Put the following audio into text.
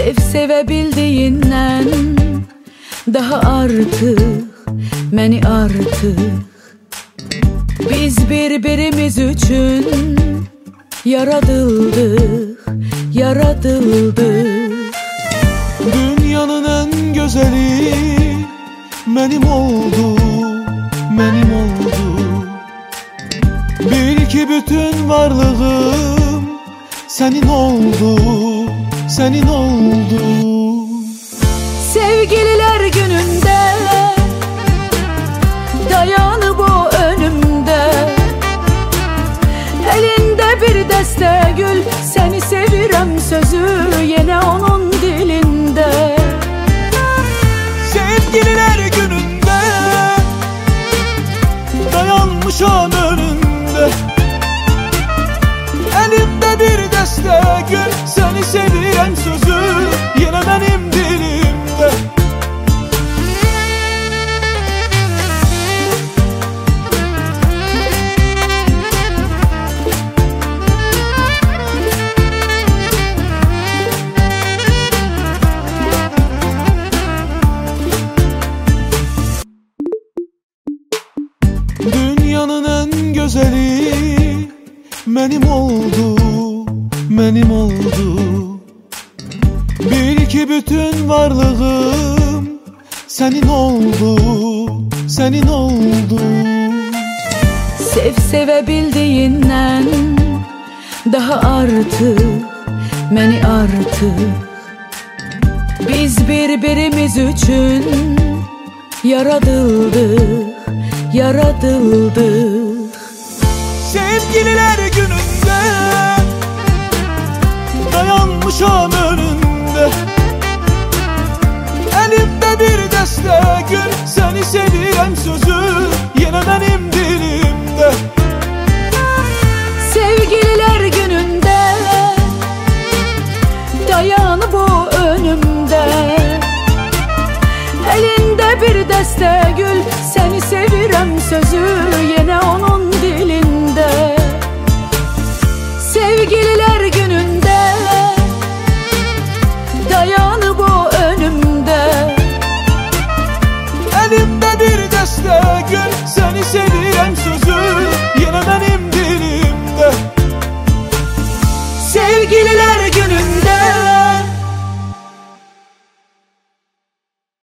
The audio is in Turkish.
Sev sevebildiğinden daha artık məni artık. Biz birbirimiz üçün yaradıldık, yaradıldık. Dünyanın en gözeli benim oldu, benim oldu. Bil ki bütün varlığım senin oldu, senin oldu. Sevgililer gününde dayanıp o önümde, elinde bir deste gül, seni sevirem sözü yine onun dilinde. Sevgililer gününde dayanmışam önünde, elimde bir deste gül, seni sevirem sözü yine benim dilimde. Dünyanın en gözeli benim oldu, benim oldu. Bil ki bütün varlığım senin oldu, senin oldu. Sev sevebildiğinden daha artık məni artık. Biz birbirimiz üçün yaradıldık, yaradıldık. Sevgililer gününde dayanmışam önünde, elimde bir deste gül, seni sevirem sözü yine benim dilimde. Sevgililer gününde dayanıp o önümde, elinde bir deste gül, seni sevirem sözü yine onun dilinde. Sevgililer gününde dayanıp o önümde, elimde bir deste gül, seni sevirem sözü yine benim dilimde. Sevgililer